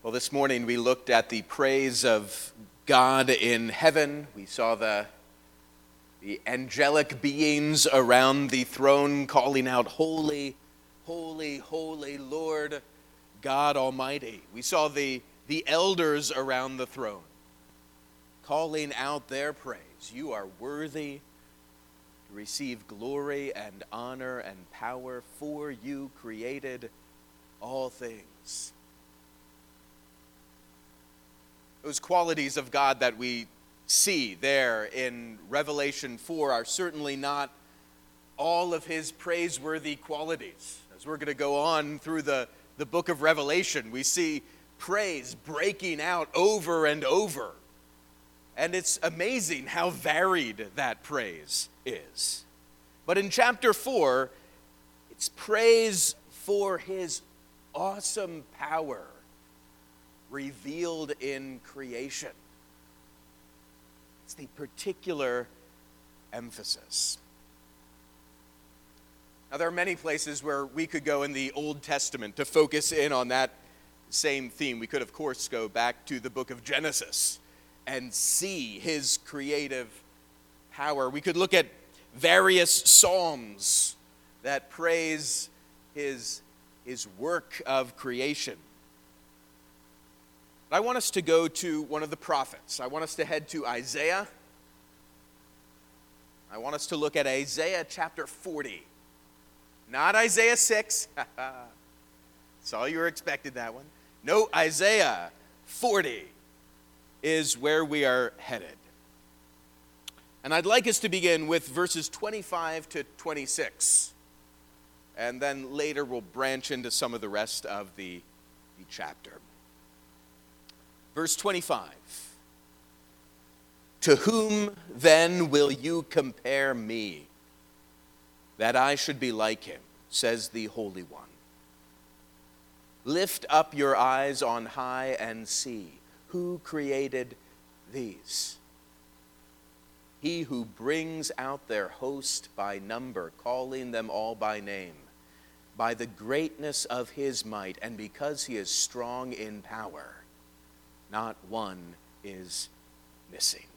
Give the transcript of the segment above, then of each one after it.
Well, this morning we looked at the praise of God in heaven. We saw the angelic beings around the throne calling out, "Holy, holy, holy Lord God Almighty." We saw the elders around the throne calling out their praise. You are worthy to receive glory and honor and power, for you created all things. Those qualities of God that we see there in Revelation 4 are certainly not all of his praiseworthy qualities. As we're going to go on through the book of Revelation, we see praise breaking out over and over. And it's amazing how varied that praise is. But in chapter 4, it's praise for his awesome power revealed in creation. It's the particular emphasis. Now, there are many places where we could go in the Old Testament to focus in on that same theme. We could, of course, go back to the book of Genesis and see his creative power. We could look at various psalms that praise his work of creation. But I want us to go to one of the prophets. I want us to head to Isaiah. I want us to look at Isaiah chapter 40. Not Isaiah 6. Saw you were expecting that one. No, Isaiah 40 is where we are headed. And I'd like us to begin with verses 25 to 26. And then later we'll branch into some of the rest of the chapter. Verse 25. To whom then will you compare me, that I should be like him, says the Holy One. Lift up your eyes on high and see, who created these? He who brings out their host by number, calling them all by name, by the greatness of his might, and because he is strong in power. Not one is missing.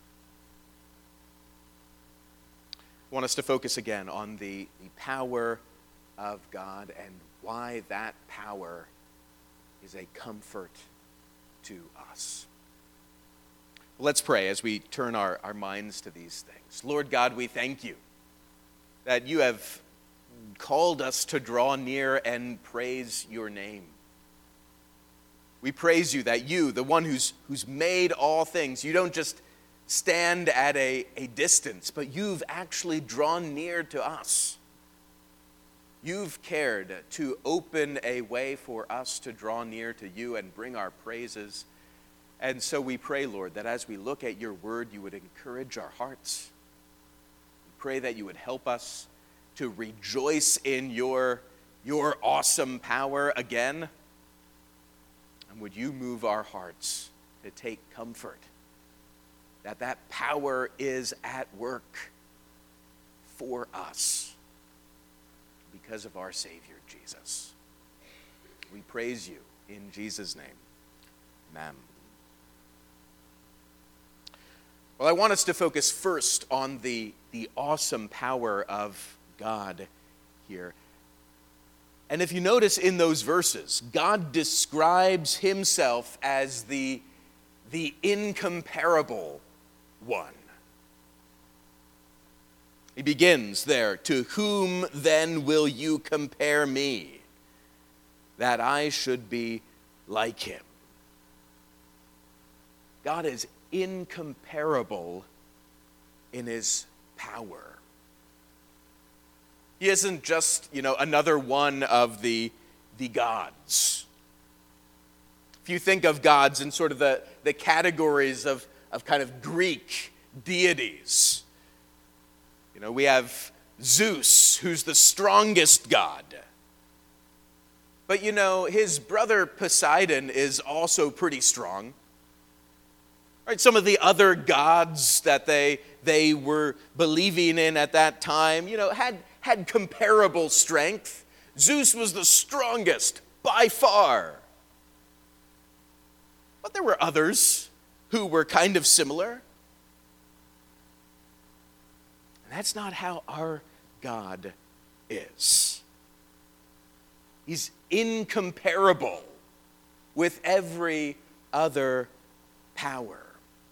I want us to focus again on the power of God and why that power is a comfort to us. Let's pray as we turn our minds to these things. Lord God, we thank you that you have called us to draw near and praise your name. We praise you that you, the one who's made all things, you don't just stand at a distance, but you've actually drawn near to us. You've cared to open a way for us to draw near to you and bring our praises. And so we pray, Lord, that as we look at your word, you would encourage our hearts. We pray that you would help us to rejoice in your awesome power again. And would you move our hearts to take comfort that power is at work for us because of our Savior, Jesus. We praise you in Jesus' name. Amen. Well, I want us to focus first on the awesome power of God here. And if you notice in those verses, God describes himself as the incomparable one. He begins there, to whom then will you compare me, that I should be like him? God is incomparable in his power. He isn't just, another one of the gods. If you think of gods in sort of the categories of kind of Greek deities, we have Zeus, who's the strongest god. But his brother Poseidon is also pretty strong. Right, some of the other gods that they were believing in at that time, had comparable strength. Zeus was the strongest by far. But there were others who were kind of similar. And that's not how our God is. He's incomparable with every other power.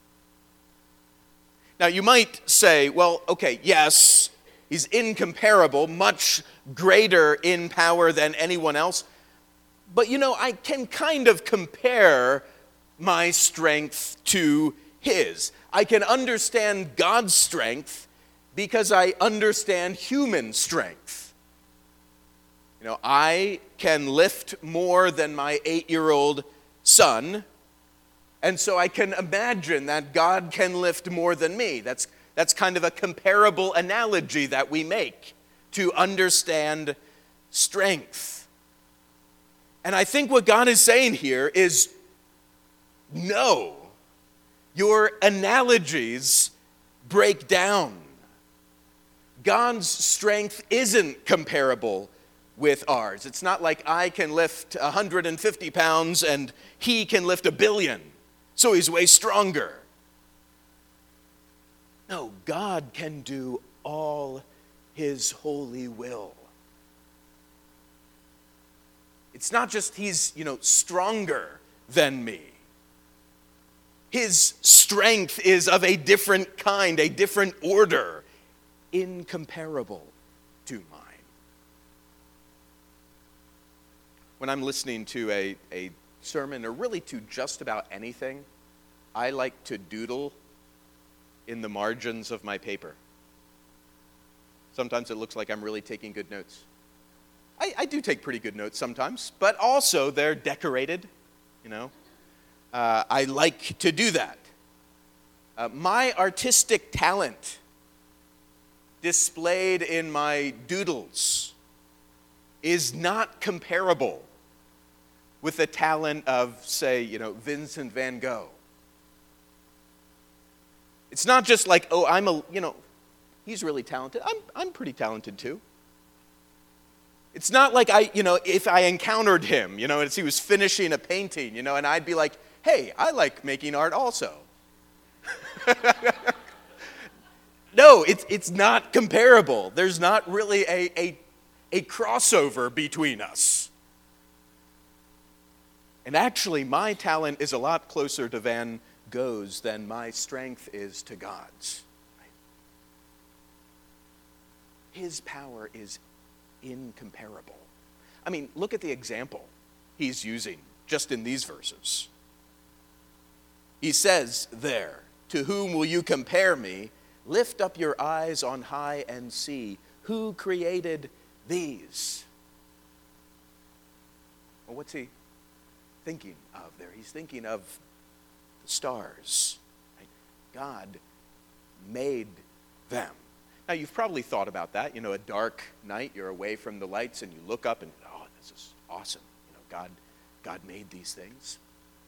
Now, you might say, well, okay, yes, he's incomparable, much greater in power than anyone else. But, I can kind of compare my strength to his. I can understand God's strength because I understand human strength. I can lift more than my 8-year-old son, and so I can imagine that God can lift more than me. That's kind of a comparable analogy that we make to understand strength. And I think what God is saying here is, no, your analogies break down. God's strength isn't comparable with ours. It's not like I can lift 150 pounds and he can lift 1 billion, so he's way stronger. No, God can do all his holy will. It's not just he's, stronger than me. His strength is of a different kind, a different order, incomparable to mine. When I'm listening to a sermon, or really to just about anything, I like to doodle in the margins of my paper. Sometimes it looks like I'm really taking good notes. I do take pretty good notes sometimes, but also they're decorated, I like to do that. My artistic talent displayed in my doodles is not comparable with the talent of, say, Vincent van Gogh. It's not just like, he's really talented. I'm pretty talented too. It's not like if I encountered him, as he was finishing a painting, and I'd be like, hey, I like making art also. No, it's not comparable. There's not really a crossover between us. And actually, my talent is a lot closer to Van Gogh's than my strength is to God's. His power is incomparable. I mean, look at the example he's using just in these verses. He says there, "To whom will you compare me? Lift up your eyes on high and see. Who created these?" Well, what's he thinking of there? He's thinking of the stars. Right? God made them. Now, you've probably thought about that. A dark night, you're away from the lights, and you look up and, oh, this is awesome. God made these things.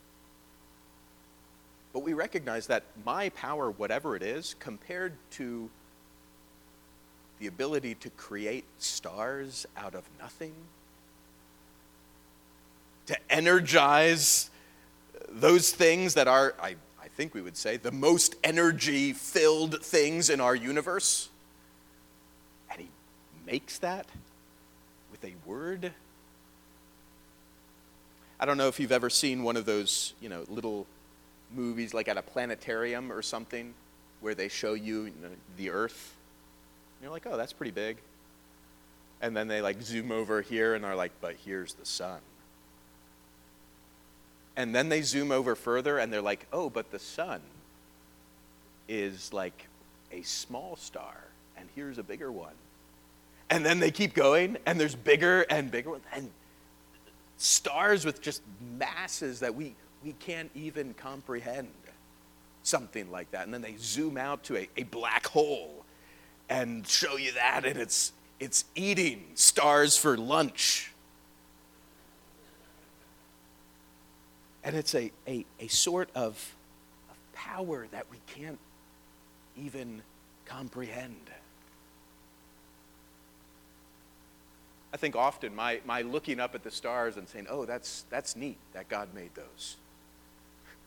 But we recognize that my power, whatever it is, compared to the ability to create stars out of nothing, to energize those things that are, I think we would say, the most energy-filled things in our universe, and he makes that with a word. I don't know if you've ever seen one of those, little movies like at a planetarium or something where they show you, the Earth. And you're like, oh, that's pretty big. And then they zoom over here and are like, but here's the sun. And then they zoom over further and they're like, oh, but the sun is like a small star and here's a bigger one. And then they keep going and there's bigger and bigger ones. And stars with just masses that we can't even comprehend, something like that. And then they zoom out to a black hole and show you that, and it's eating stars for lunch. And it's a sort of power that we can't even comprehend. I think often my looking up at the stars and saying, oh, that's neat that God made those.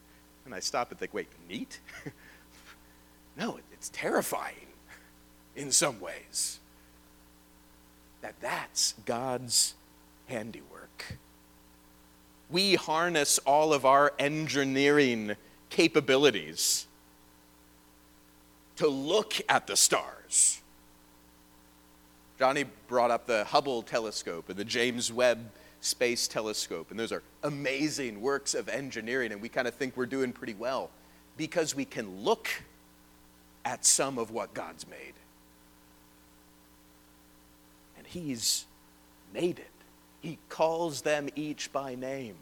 And I stop and think, wait, neat? No, it's terrifying in some ways. That's God's handiwork. We harness all of our engineering capabilities to look at the stars. Johnny brought up the Hubble telescope and the James Webb Space Telescope, and those are amazing works of engineering, and we kind of think we're doing pretty well because we can look at some of what God's made. And He's made it. He calls them each by name.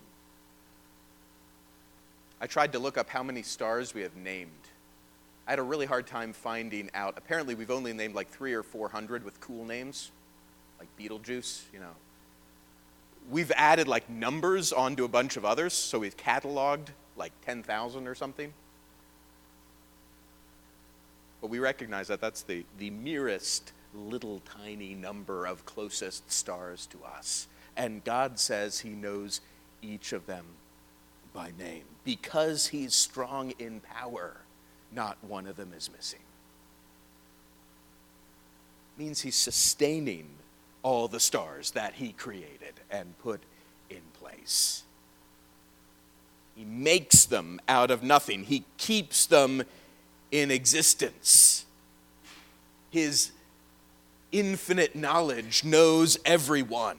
I tried to look up how many stars we have named. I had a really hard time finding out. Apparently, we've only named like 300 or 400 with cool names, like Beetlejuice, We've added like numbers onto a bunch of others, so we've cataloged like 10,000 or something. But we recognize that that's the merest little tiny number of closest stars to us. And God says He knows each of them by name. Because He's strong in power, not one of them is missing. It means He's sustaining all the stars that He created and put in place. He makes them out of nothing. He keeps them in existence. His infinite knowledge knows everyone.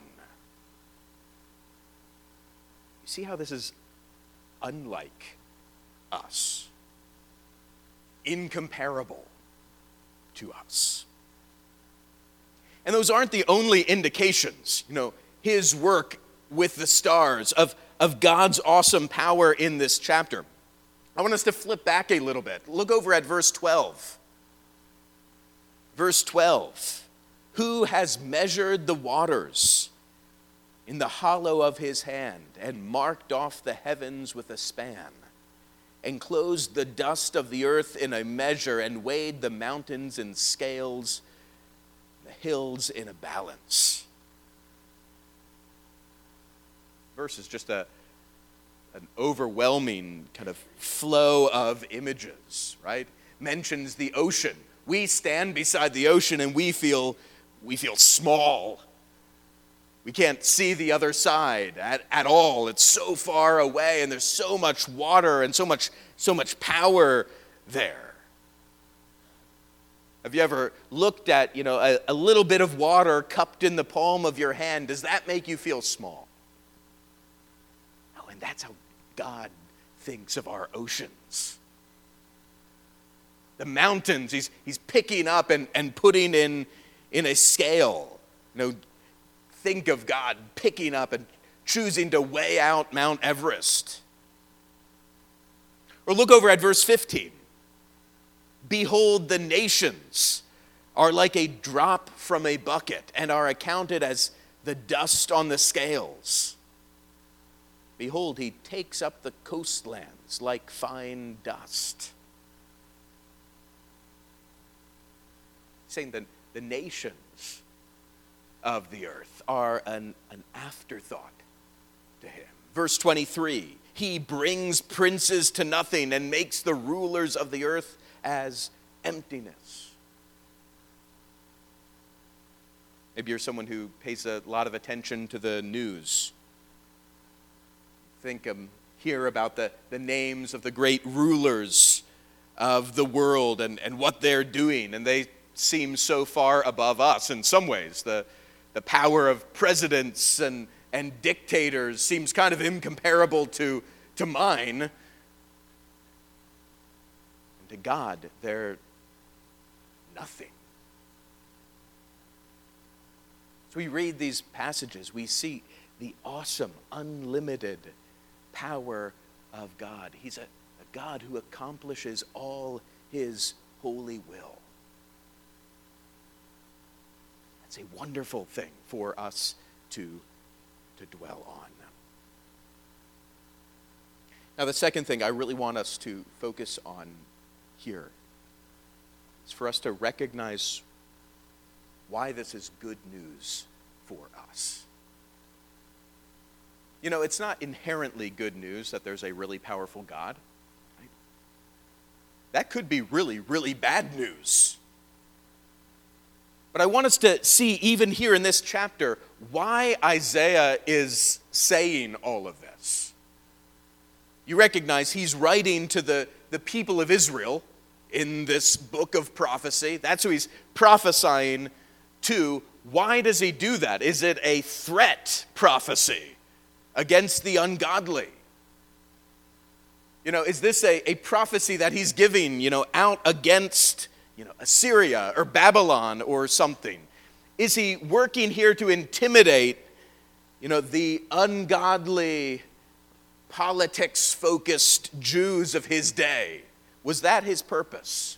You see how this is unlike us, incomparable to us. And those aren't the only indications, His work with the stars, of God's awesome power in this chapter. I want us to flip back a little bit. Look over at verse 12. Verse 12. Who has measured the waters in the hollow of His hand and marked off the heavens with a span, enclosed the dust of the earth in a measure, and weighed the mountains in scales, the hills in a balance? Verse is just an overwhelming kind of flow of images, right? Mentions the ocean. We stand beside the ocean and we feel small. We can't see the other side at all. It's so far away, and there's so much water and so much power there. Have you ever looked at, a little bit of water cupped in the palm of your hand? Does that make you feel small? No, and that's how God thinks of our oceans. The mountains, he's picking up and putting in a scale. Think of God picking up and choosing to weigh out Mount Everest. Or look over at verse 15. Behold, the nations are like a drop from a bucket and are accounted as the dust on the scales. Behold, He takes up the coastlands like fine dust. Saying that the nations of the earth are an afterthought to Him. Verse 23, He brings princes to nothing and makes the rulers of the earth as emptiness. Maybe you're someone who pays a lot of attention to the news. Hear about the names of the great rulers of the world and what they're doing, and they seem so far above us in some ways. The power of presidents and dictators seems kind of incomparable to mine. And to God, they're nothing. So we read these passages, we see the awesome, unlimited power of God. He's a God who accomplishes all His holy will. It's a wonderful thing for us to dwell on. Now, the second thing I really want us to focus on here is for us to recognize why this is good news for us. It's not inherently good news that there's a really powerful God. that could be really, really bad news. But I want us to see, even here in this chapter, why Isaiah is saying all of this. You recognize he's writing to the people of Israel in this book of prophecy. That's who he's prophesying to. Why does he do that? Is it a threat prophecy against the ungodly? Is this a prophecy that he's giving, out against, Assyria or Babylon or something? Is he working here to intimidate, the ungodly, politics-focused Jews of his day? Was that his purpose?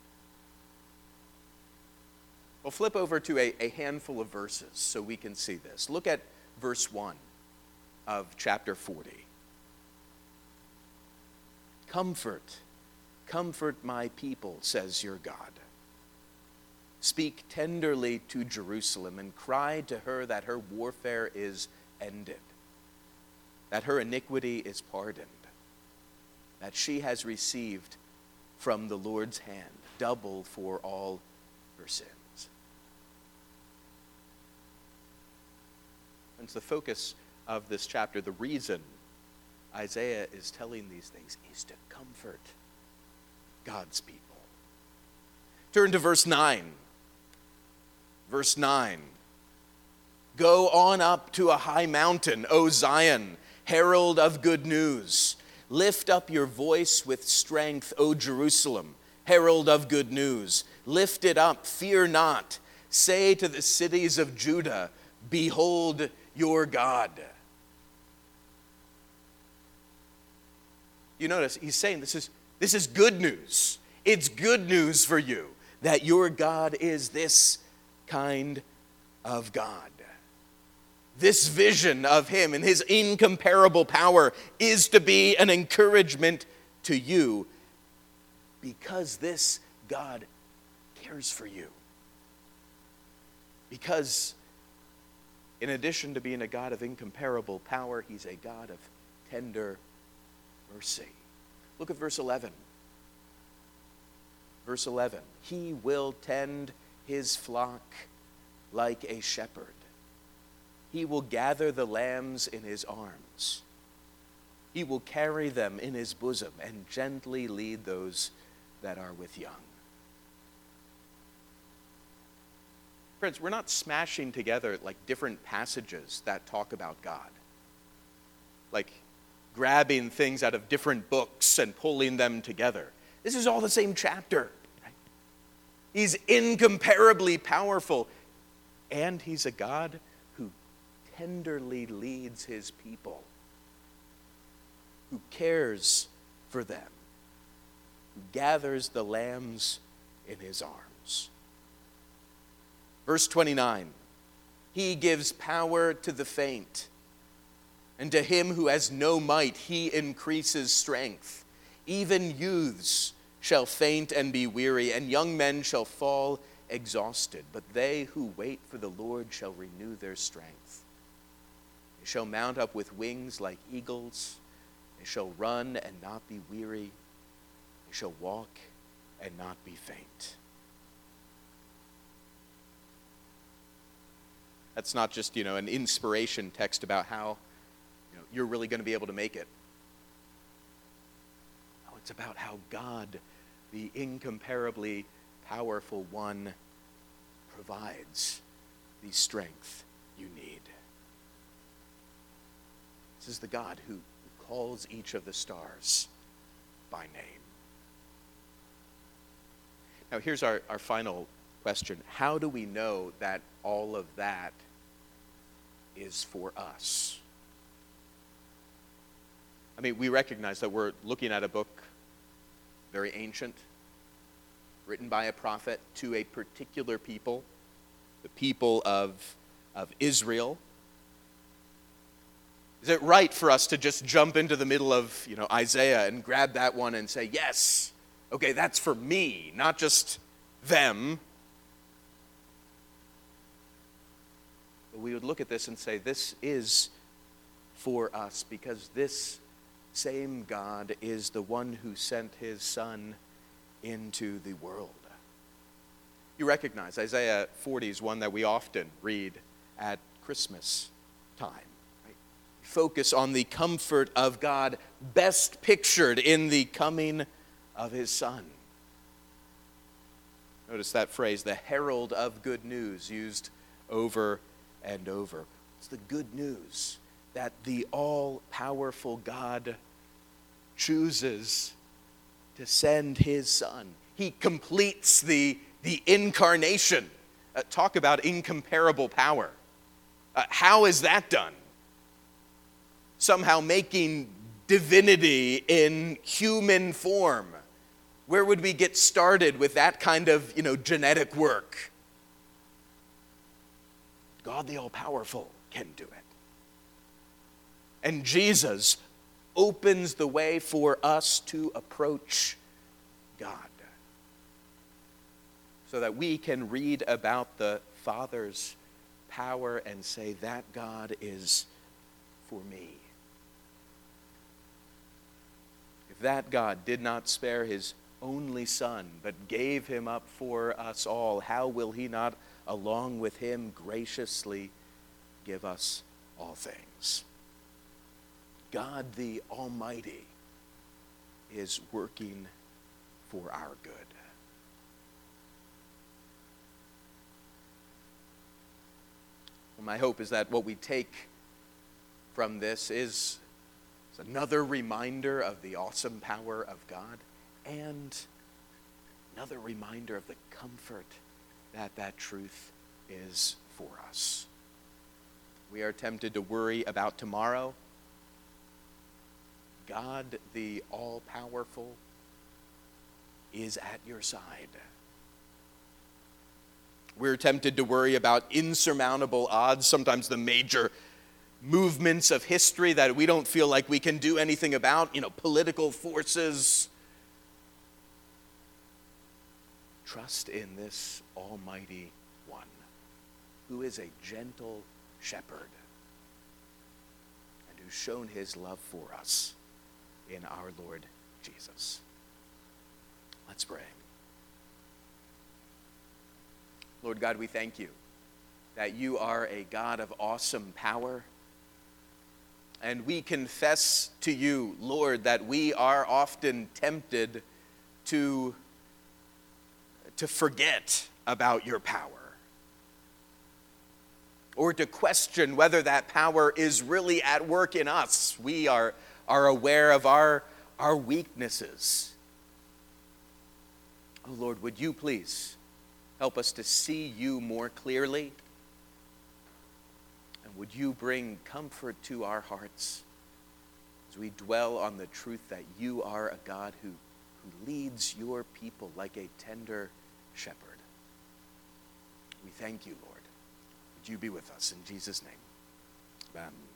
Well, flip over to a handful of verses so we can see this. Look at verse 1 of chapter 40. Comfort my people, says your God. Speak tenderly to Jerusalem and cry to her that her warfare is ended, that her iniquity is pardoned, that she has received from the Lord's hand double for all her sins. And it's the focus of this chapter. The reason Isaiah is telling these things is to comfort God's people. Turn to verse 9. Verse 9. Go on up to a high mountain, O Zion, herald of good news. Lift up your voice with strength, O Jerusalem, herald of good news. Lift it up, fear not. Say to the cities of Judah, behold your God. You notice he's saying this is good news. It's good news for you that your God is this kind of God. This vision of him and his incomparable power is to be an encouragement to you because this God cares for you. Because in addition to being a God of incomparable power, he's a God of tender mercy. Look at verse 11. Verse 11. He will tend his flock like a shepherd. He will gather the lambs in his arms. He will carry them in his bosom and gently lead those that are with young. Friends, we're not smashing together like different passages that talk about God. Like grabbing things out of different books and pulling them together. This is all the same chapter. Right? He's incomparably powerful, and he's a God who tenderly leads his people, who cares for them, who gathers the lambs in his arms. Verse 29, he gives power to the faint, and to him who has no might, he increases strength. Even youths shall faint and be weary, and young men shall fall exhausted. But they who wait for the Lord shall renew their strength. They shall mount up with wings like eagles. They shall run and not be weary. They shall walk and not be faint. That's not just, an inspiration text about how, you're really going to be able to make it. No, it's about how God, the incomparably powerful one, provides the strength you need. This is the God who calls each of the stars by name. Now here's our final question. How do we know that all of that is for us? I mean, we recognize that we're looking at a book very ancient, written by a prophet to a particular people, the people of Israel. Is it right for us to just jump into the middle of, Isaiah and grab that one and say, yes, okay, that's for me, not just them? But we would look at this and say, this is for us because this same God is the one who sent his Son into the world. You recognize Isaiah 40 is one that we often read at Christmas time. Right? Focus on the comfort of God, best pictured in the coming of his Son. Notice that phrase, the herald of good news, used over and over. It's the good news that the all-powerful God chooses to send his Son. He completes the incarnation. Talk about incomparable power. How is that done? Somehow making divinity in human form. Where would we get started with that kind of, genetic work? God the all-powerful can do it. And Jesus opens the way for us to approach God, so that we can read about the Father's power and say, that God is for me. If that God did not spare his only Son, but gave him up for us all, how will he not, along with him, graciously give us all things? God the Almighty is working for our good. Well, my hope is that what we take from this is another reminder of the awesome power of God, and another reminder of the comfort that truth is for us. We are tempted to worry about tomorrow. God, the all-powerful, is at your side. We're tempted to worry about insurmountable odds, sometimes the major movements of history that we don't feel like we can do anything about, political forces. Trust in this Almighty One, who is a gentle shepherd and who's shown his love for us in our Lord Jesus. Let's pray. Lord God, we thank you that you are a God of awesome power. And we confess to you, Lord, that we are often tempted to forget about your power, or to question whether that power is really at work in us. We are aware of our weaknesses. Oh Lord, would you please help us to see you more clearly? And would you bring comfort to our hearts as we dwell on the truth that you are a God who leads your people like a tender shepherd. We thank you, Lord. Would you be with us in Jesus' name? Amen.